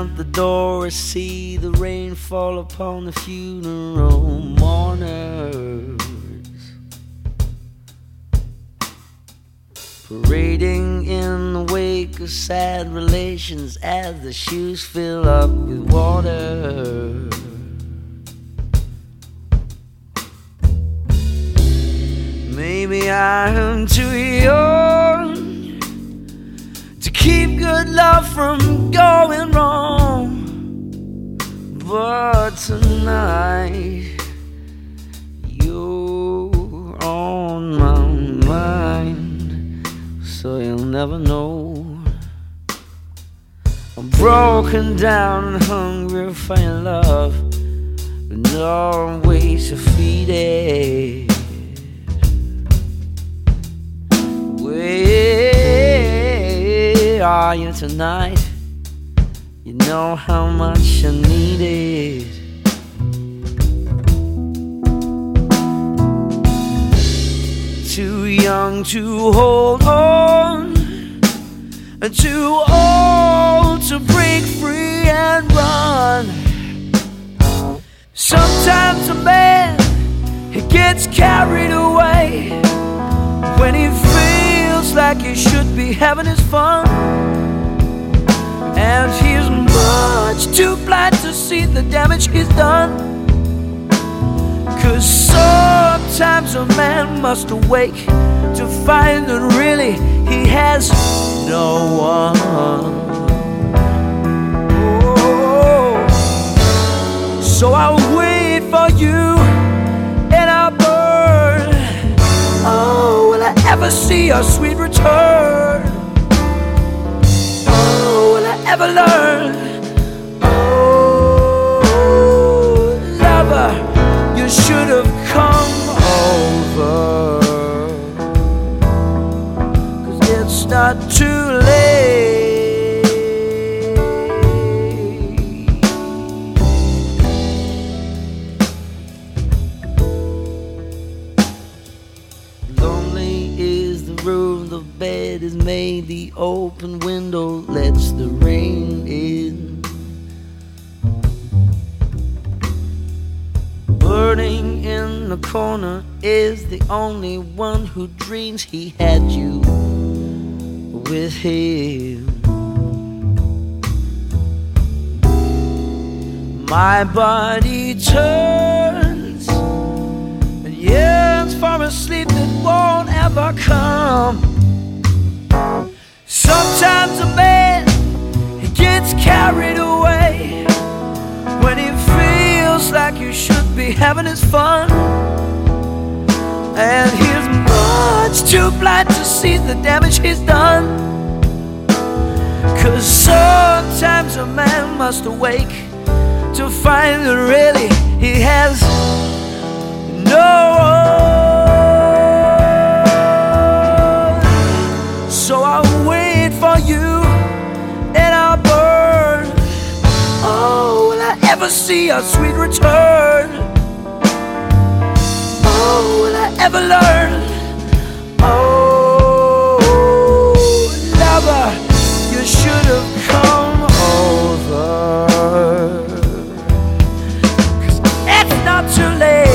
out the door, I see the rain fall upon the funeral mourners, parading in the wake of sad relations as the shoes fill up with water. Maybe I am too young to keep good love from going wrong, but tonight you're on my mind, so you'll never know. I'm broken down and hungry for your love, with no way to feed it. Where are you tonight? You know how much I need it. Too young to hold on, too old to break free and run. Sometimes a man, he gets carried away when he feels like he should be having his fun, and he's much too blind to see the damage he's done. 'Cause sometimes a man must awake to find that really he has no one. Oh, so I'll wait for you and I'll burn. Oh, will I ever see your sweet return? Oh, will I ever learn? Oh, lover, you should have come over, 'cause it's not too late. Lonely is the room the bed is made, the open window lets the rain in. Burning in the corner is the only one who dreams he had you with him. My body turns and yearns for a sleep that won't ever come. Sometimes a man, he gets carried away when he feels like he should be having his fun, and he's much too blind to see the damage he's done. 'Cause sometimes a man must awake to find that really he has no one. So I'll wait for you and I'll burn. Oh, will I ever see your sweet return? Oh, will I ever learn? Oh, lover, you should have come over, 'cause it's not too late.